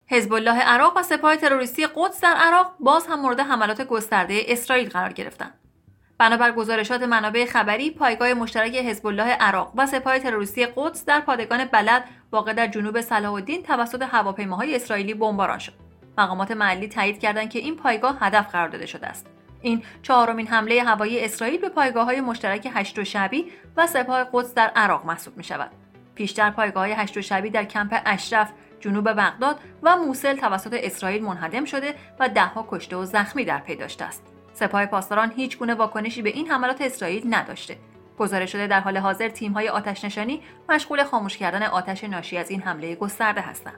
حزب الله عراق و سپاه تروریستی قدس در عراق باز هم مورد حملات گسترده اسرائیل قرار گرفتند. بنابر گزارشات منابع خبری، پایگاه مشترک حزب الله عراق و سپاه تروریستی قدس در پادگان بلد واقع در جنوب صلاح الدین توسط هواپیماهای اسرائیلی بمباران شد. مقامات محلی تایید کردند که این پایگاه هدف قرار داده شده است. این چهارمین حمله هوایی اسرائیل به پایگاه‌های مشترک هشت شعبی و سپاه قدس در عراق محسوب می‌شود. پیشتر پایگاه‌های هشت شعبی در کمپ اشرف جنوب بغداد و موصل توسط اسرائیل منهدم شده و ده‌ها کشته و زخمی در پی داشته است. سپاه پاسداران هیچ گونه واکنشی به این حملات اسرائیل نداشته. گزارش شده در حال حاضر تیم‌های آتش‌نشانی مشغول خاموش کردن آتش ناشی از این حمله گسترده هستند.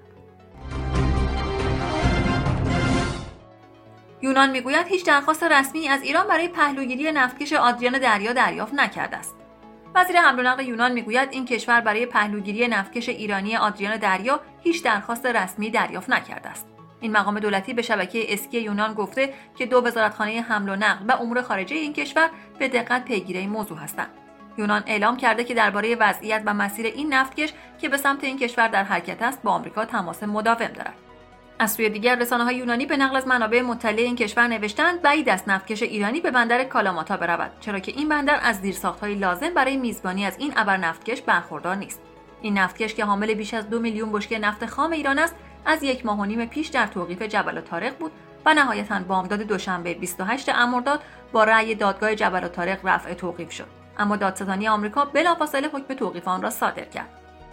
یونان میگوید هیچ درخواست رسمی از ایران برای پهلوگیری نفتکش آدریان دریا دریافت نکرده است. وزیر حمل و نقل یونان میگوید این کشور برای پهلوگیری نفتکش ایرانی آدریان دریا هیچ درخواست رسمی دریافت نکرده است. این مقام دولتی به شبکه اسکی یونان گفته که دو وزارتخانه حمل و نقل و امور خارجه این کشور به دقت پیگیر این موضوع هستند. یونان اعلام کرده که درباره وضعیت و مسیر این نفتکش که به سمت این کشور در حرکت است با آمریکا تماس مداوم دارد. از سوی دیگر رسانه‌های یونانی به نقل از منابع مطلع این کشور نوشتند بعید است نفتکش ایرانی به بندر کالاماتا برود، چرا که این بندر از زیرساخت‌های لازم برای میزبانی از این ابر نفتکش برخوردار نیست. این نفتکش که حامل بیش از 2 میلیون بشکه نفت خام ایران است، از 1 ماه و نیم پیش در توقیف جبل الطارق بود و نهایتاً بامداد دوشنبه 28 مرداد با رأی دادگاه جبل الطارق رفع توقیف شد. اما دادستانی آمریکا بلافاصله حکم توقیف آن را صادر کرد.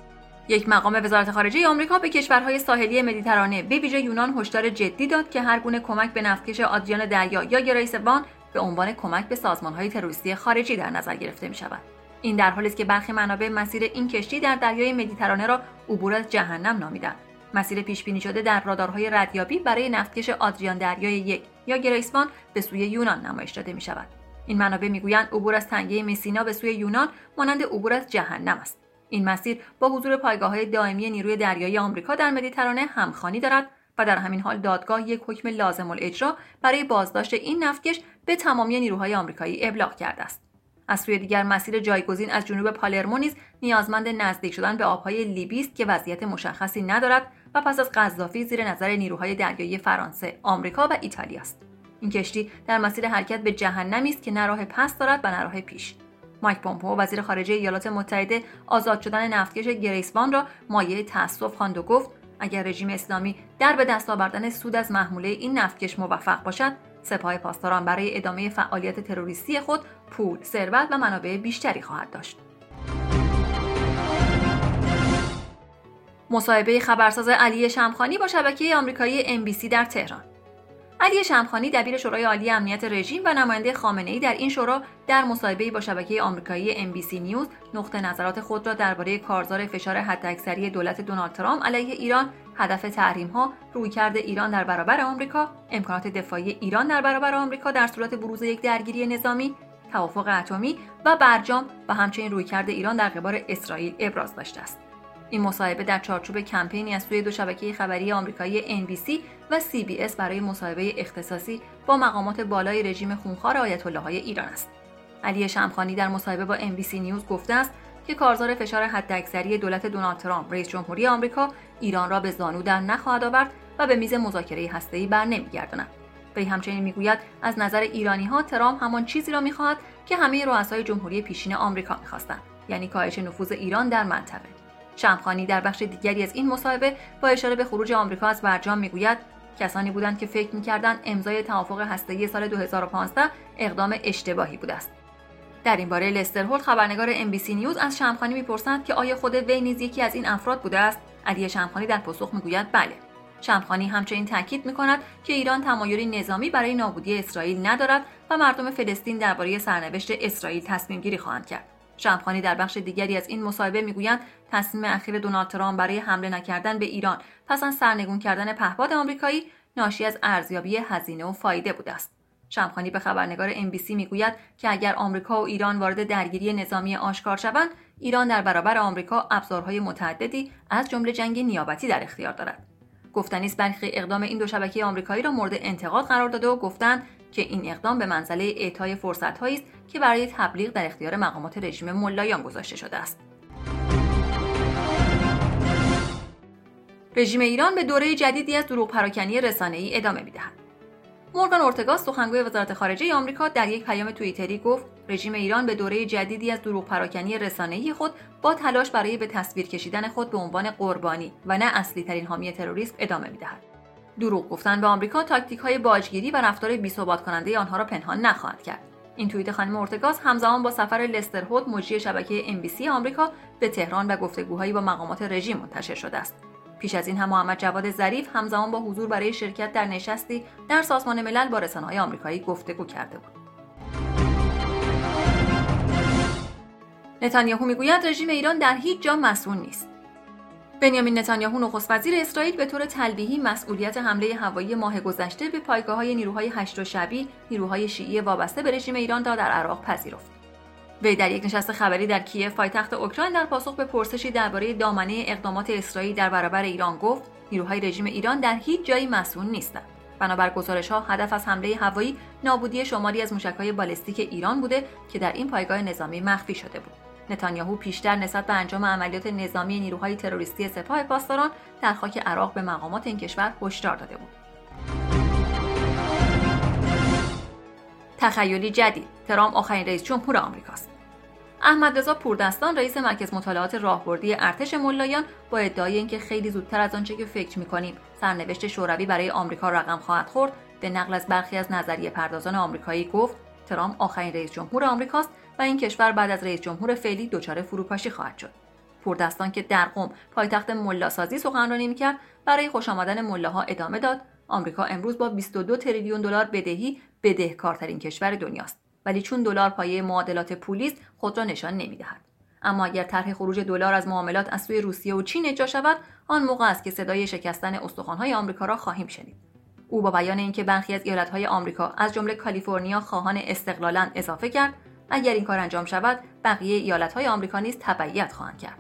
یک مقام وزارت خارجه آمریکا به کشورهای ساحلی مدیترانه به ویژه یونان هشدار جدی داد که هر گونه کمک به نفتکش آدریان دریا یا گریس وان به عنوان کمک به سازمان‌های تروریستی خارجی در نظر گرفته می‌شود. این در حالی است که برخی منابع مسیر این کشتی در دریای مدیترانه را عبور از جهنم نامیدند. مسیر پیش بینی شده در رادارهای ردیابی برای نفتکش آدریان دریای 1 یا گریس وان به سوی یونان نمایش داده می‌شود. این منابع می‌گویند عبور از تنگه مسینا به سوی یونان مانند عبور از جهنم است. این مسیر با حضور پایگاه‌های دائمی نیروی دریایی آمریکا در مدیترانه همخوانی دارد و در همین حال دادگاه یک حکم لازم الاجرا برای بازداشت این نفتکش به تمامی نیروهای آمریکایی ابلاغ کرده است. از سوی دیگر مسیر جایگزین از جنوب پالرمو نیز نیازمند نزدیک شدن به آب‌های لیبی است که وضعیت مشخصی ندارد و پس از قذافی زیر نظر نیروهای دریایی فرانسه، آمریکا و ایتالیا است. این کشتی در مسیر حرکت به جهنمی است که نه راه پس دارد و نه راه پیش. مایک پومپئو وزیر خارجه ایالات متحده آزاد شدن نفتکش گریس وان را مایه تأسف خواند و گفت اگر رژیم اسلامی در به دست آوردن سود از محموله این نفتکش موفق باشد، سپاه پاسداران برای ادامه فعالیت تروریستی خود پول، ثروت و منابع بیشتری خواهد داشت. مصاحبه خبرساز علی شمخانی با شبکه آمریکایی NBC در تهران. علی شمخانی دبیر شورای عالی امنیت رژیم و نماینده خامنه‌ای در این شورا در مصاحبه‌ای با شبکه آمریکایی NBC نیوز نقطه نظرات خود را درباره کارزار فشار حداکثری دولت دونالد ترامپ علیه ایران، هدف تحریم‌ها، رویکرد ایران در برابر آمریکا، امکانات دفاعی ایران در برابر آمریکا در صورت بروز یک درگیری نظامی، توافق اتمی و برجام و همچنین رویکرد ایران در قبال اسرائیل ابراز داشته است. این مصاحبه در چارچوب کمپینی از سوی دو شبکه خبری آمریکایی NBC و CBS برای مصاحبه اختصاصی با مقامات بالای رژیم خونخوار آیت الله‌های ایران است. علی شمخانی در مصاحبه با NBC نیوز گفته است که کارزار فشار حداکثری دولت دونالد ترامپ رئیس جمهوری آمریکا ایران را به زانو در نخواهد آورد و به میز مذاکره هسته‌ای برنمیگرداند. وی همچنین میگوید از نظر ایرانی‌ها ترامپ همان چیزی را می‌خواهد که همه رؤسای جمهوری پیشین آمریکا می‌خواستند، یعنی کاهش نفوذ ایران در منطقه. شمخانی در بخش دیگری از این مصاحبه با اشاره به خروج آمریکا از برجام میگوید کسانی بودند که فکر می‌کردند امضای توافق هسته‌ای سال 2015 اقدام اشتباهی بوده است. در این باره لستر هولت خبرنگار NBC نیوز از شمخانی می‌پرسد که آیا خود وی نیز یکی از این افراد بوده است؟ علی شمخانی در پاسخ میگوید بله. شمخانی همچنین تاکید می‌کند که ایران تمایلی نظامی برای نابودی اسرائیل ندارد و مردم فلسطین درباره سرنوشت اسرائیل تصمیم‌گیری خواهند کرد. شمخانی در بخش دیگری از این مصاحبه میگویند تصمیم اخیر دونالد ترامپ برای حمله نکردن به ایران پس از سرنگون کردن پهپاد آمریکایی ناشی از ارزیابی هزینه و فایده بوده است. شمخانی به خبرنگار NBC میگوید که اگر آمریکا و ایران وارد درگیری نظامی آشکار شوند، ایران در برابر آمریکا ابزارهای متعددی از جمله جنگ نیابتی در اختیار دارد. گفتنی است برخی اقدام این دو شبکه آمریکایی را مورد انتقاد قرار داده و گفتند که این اقدام به منزله اعطای فرصت‌هایی است که برای تبلیغ در اختیار مقامات رژیم ملایان گذاشته شده است. رژیم ایران به دوره جدیدی از دروغ پراکنی رسانه‌ای ادامه می‌دهد. مورگان اورتگا سخنگوی وزارت خارجه آمریکا در یک پیام توییتری گفت رژیم ایران به دوره جدیدی از دروغ پراکنی رسانه‌ای خود با تلاش برای به تصویر کشیدن خود به عنوان قربانی و نه اصلی ترین حامی تروریسم ادامه می‌دهد. دروغ گفتن به آمریکا تاکتیک‌های باجگیری و رفتار بی‌ثبات کننده آنها را پنهان نخواهد کرد. این توییت خانم اورتگاس همزمان با سفر لستر هود مجری شبکه NBC آمریکا به تهران و گفتگوهایی با مقامات رژیم منتشر شده است. پیش از این هم محمد جواد ظریف همزمان با حضور برای شرکت در نشستی در سازمان ملل با رسانه‌های آمریکایی گفتگو کرده بود. نتانیاهو میگوید رژیم ایران در هیچ جا مسئول نیست. بنیامین نتانیاهو نخست وزیر اسرائیل به طور تلویحی مسئولیت حمله هوایی ماه گذشته به پایگاه‌های نیروهای هشت شعبی، نیروهای شیعی وابسته به رژیم ایران را در عراق پذیرفت. وی در یک نشست خبری در کیف پایتخت اوکراین در پاسخ به پرسشی درباره دامنه اقدامات اسرائیل در برابر ایران گفت نیروهای رژیم ایران در هیچ جایی مسئول نیستند. بنابر گزارش‌ها هدف از حمله هوایی نابودی شماری از موشک‌های بالستیک ایران بوده که در این پایگاه نظامی مخفی شده بود. نتانیاهو پیشتر نسبت به انجام عملیات نظامی نیروهای تروریستی سپاه پاسداران در خاک عراق به مقامات این کشور هشدار داده بود. تخیلی جدید: ترامپ آخرین رئیس جمهور آمریکاست. احمد رضا پوردستان رئیس مرکز مطالعات راهبردی ارتش ملایان با ادعای اینکه خیلی زودتر از آنچه که فکر می‌کنیم سرنوشت شوروی برای آمریکا رقم خواهد خورد، به نقل از برخی از نظریه پردازان آمریکایی گفت ترامپ آخرین رئیس جمهور آمریکاست و این کشور بعد از رئیس جمهور فعلی دچار فروپاشی خواهد شد. پوردستان که در قم پایتخت ملاسازی سخنرانی می‌کرد، برای خوش آمدن ملاها ادامه داد: آمریکا امروز با 22 تریلیون دلار بدهی بدهکارترین کشور دنیاست، ولی چون دلار پایه معادلات پولی است خود را نشان نمی‌دهد. اما اگر طرح خروج دلار از معاملات از سوی روسیه و چین اجرا شود، آن موقع است که صدای شکستن استخوان‌های آمریکا را خواهیم شنید. او با بیان اینکه برخی از ایالت‌های آمریکا از جمله کالیفرنیا خواهان استقلال‌اند اضافه کرد: اگر این کار انجام شود، بقیه ایالت‌های آمریکا نیز تبعیت خواهند کرد.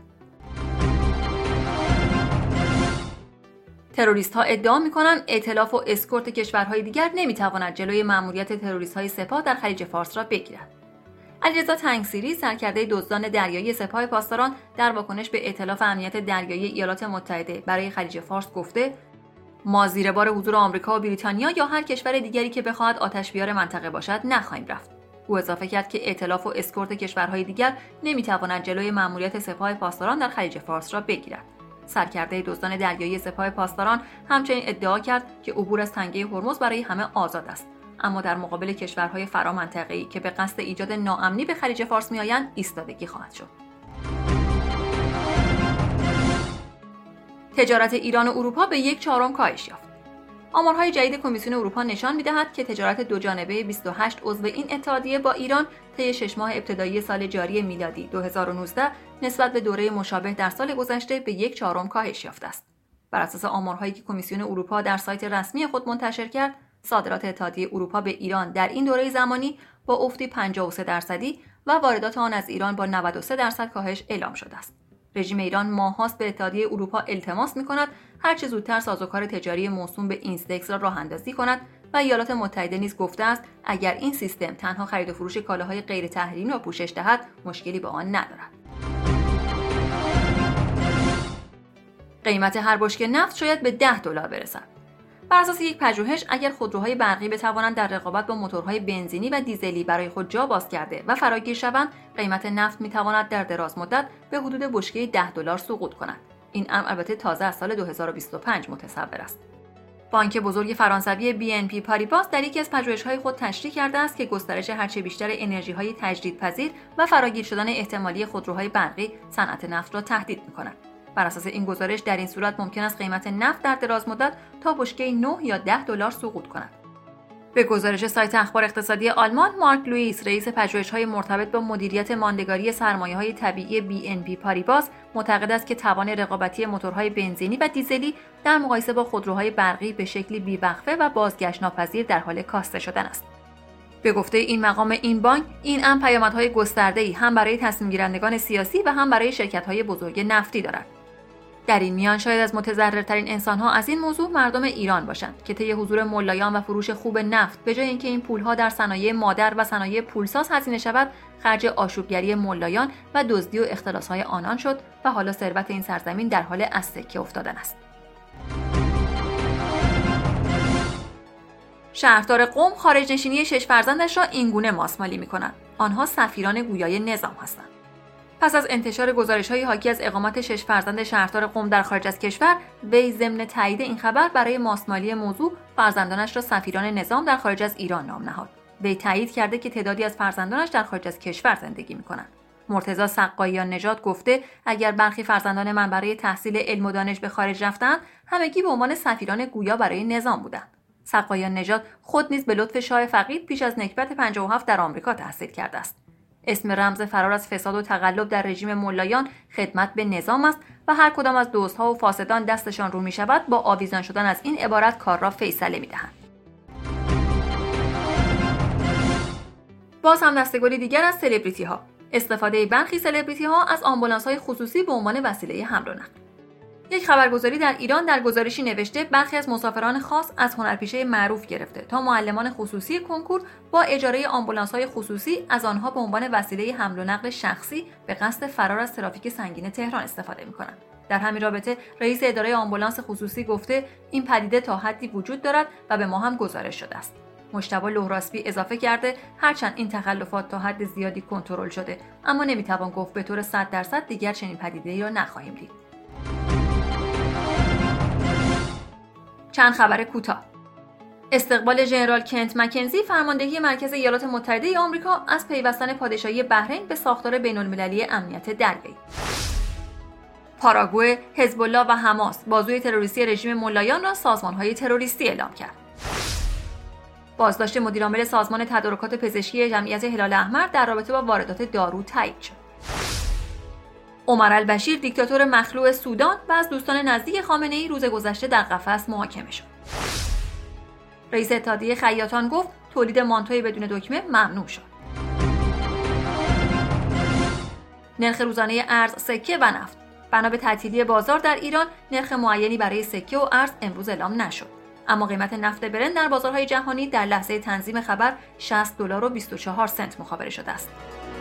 تروریست‌ها ادعا می‌کنند ائتلاف و اسکورت کشورهای دیگر نمی‌تواند جلوی مأموریت تروریست‌های سپاه در خلیج فارس را بگیرد. علیرضا تنگسیری سرکرده دزدان دریایی سپاه پاسداران در واکنش به ائتلاف امنیت دریایی ایالات متحده برای خلیج فارس گفته: ما زیر بار حضور آمریکا و بریتانیا یا هر کشور دیگری که بخواهد آتش‌بیار منطقه باشد نخواهیم رفت. او اضافه کرد که ائتلاف و اسکورت کشورهای دیگر نمی‌تواند جلوی مأموریت سپاه پاسداران در خلیج فارس را بگیرد. سرکرده دزدان دریایی سپاه پاسداران همچنین ادعا کرد که عبور از تنگه هرمز برای همه آزاد است، اما در مقابل کشورهای فرامنطقه‌ای که به قصد ایجاد ناامنی به خلیج فارس می‌آیند ایستادگی خواهد شد. تجارت ایران و اروپا به 1/4 کاهش یافت. آمارهای جدید کمیسیون اروپا نشان می‌دهد که تجارت دوجانبه 28 عضو این اتحادیه با ایران طی 6 ماه ابتدایی سال جاری میلادی 2019 نسبت به دوره مشابه در سال گذشته به 1/4 کاهش یافته است. بر اساس آمارهایی که کمیسیون اروپا در سایت رسمی خود منتشر کرد، صادرات اتحادیه اروپا به ایران در این دوره زمانی با افتی 53% و واردات آن از ایران با 93% کاهش اعلام شده است. رژیم ایران ماه‌هاست به اتحادیه اروپا التماس می‌کند هر چه زودتر سازوکار تجاری موسوم به اینستکس را راه‌اندازی کند و ایالات متحده نیز گفته است اگر این سیستم تنها خرید و فروش کالاهای غیر تحریمی را پوشش دهد، مشکلی به آن ندارد. قیمت هر بشکه نفت شاید به $10 برسد. بر اساس یک پژوهش، اگر خودروهای برقی بتوانند در رقابت با موتورهای بنزینی و دیزلی برای خود جا باز کرده و فراگیر شوند، قیمت نفت میتواند در دراز مدت به حدود بشکه $10 سقوط کند. این امر البته تازه از سال 2025 متصور است. بانک بزرگ فرانسوی BNP پاریباس در یکی از پژوهش‌های خود تشریح کرده است که گسترش هرچه بیشتر انرژی‌های تجدیدپذیر و فراگیر شدن احتمالی خودروهای برقی صنعت نفت را تهدید می‌کند. بر اساس این گزارش در این صورت ممکن است قیمت نفت در دراز مدت تا بشکه 9 یا $10 سقوط کند. به گزارش سایت اخبار اقتصادی آلمان، مارک لوئیس رئیس پژوهش‌های مرتبط با مدیریت ماندگاری سرمایه‌های طبیعی BNP پاریباس معتقد است که توان رقابتی موتورهای بنزینی و دیزلی در مقایسه با خودروهای برقی به شکلی بی‌وقفه و بازگشت‌ناپذیر در حال کاسته شدن است. به گفته این مقام این بانک، این امر پیامدهای گسترده‌ای هم برای تصمیم گیرندگان سیاسی و هم برای شرکت‌های بزرگ نفتی دارد. در این میان شاید از متضررترین انسان‌ها از این موضوع مردم ایران باشند که طی حضور ملایان و فروش خوب نفت به جای اینکه این پول‌ها در صنایع مادر و صنایع پولساز هزینه شود، خرج آشوبگری ملایان و دزدی و اختلاس‌های آنان شد و حالا ثروت این سرزمین در حال از سکه افتادن است. شهردار قم خارج نشینی 6 فرزندش را اینگونه ماسمالی می‌کنند: آنها سفیران گویای نظام هستند. پس از انتشار گزارش‌های حاکی از اقامت 6 فرزند شهردار قم در خارج از کشور، وی ضمن تایید این خبر برای ماسمالی موضوع فرزندانش را سفیران نظام در خارج از ایران نام نهاد. وی تایید کرده که تعدادی از فرزندانش در خارج از کشور زندگی می‌کنند. مرتضی سقاییان نژاد گفته اگر برخی فرزندان من برای تحصیل علم و دانش به خارج رفتند، همگی به عنوان سفیران گویا برای نظام بودند. سقاییان نژاد خود نیز به لطف شاه فقید پیش از نکبت 57 در آمریکا تحصیل کرده است. اسم رمز فرار از فساد و تقلب در رژیم ملایان خدمت به نظام است و هر کدام از دزدها و فاسدان دستشان رو می شود با آویزان شدن از این عبارت کار را فیصله می دهند. باز هم دسته‌گلی دیگر از سلبریتی ها. استفاده برخی سلبریتی ها از آمبولانس های خصوصی به عنوان وسیله حمل و نقل. یک خبرگزاری در ایران در گزارشی نوشته برخی از مسافران خاص از هنرپیشه معروف گرفته تا معلمان خصوصی کنکور با اجاره آمبولانس‌های خصوصی از آنها به عنوان وسیله حمل و نقل شخصی به قصد فرار از ترافیک سنگین تهران استفاده می‌کنند. در همین رابطه رئیس اداره آمبولانس خصوصی گفته این پدیده تا حدی وجود دارد و به ما هم گزارش شده است. مجتبی لهراسبی اضافه کرده هرچند این تخلفات تا حد زیادی کنترل شده، اما نمی‌توان گفت به طور 100% دیگر چنین پدیده‌ای را نخواهیم دید. چند خبر کوتاه. استقبال ژنرال کنت مکنزی فرماندهی مرکز ایالات متحده آمریکا از پیوستن پادشاهی بحرین به ساختار بین‌المللی امنیت دریایی. پاراگوئه، حزب الله و حماس بازوی تروریستی رژیم ملایان را سازمان‌های تروریستی اعلام کرد. بازداشت مدیرعامل سازمان تدارکات پزشکی جمعیت هلال احمر در رابطه با واردات دارو تایید شد. عمر البشیر دیکتاتور مخلوع سودان و از دوستان نزدیک خامنه‌ای روز گذشته در قفس محاکمه شد. رئیس اتحادیه خیاطان گفت تولید مانتوی بدون دکمه ممنوع شد. نرخ روزانه ارز، سکه و نفت. بنا به تعطیلی بازار در ایران، نرخ معینی برای سکه و ارز امروز اعلام نشد. اما قیمت نفت برنت در بازارهای جهانی در لحظه تنظیم خبر $60.24 مخابره شده است.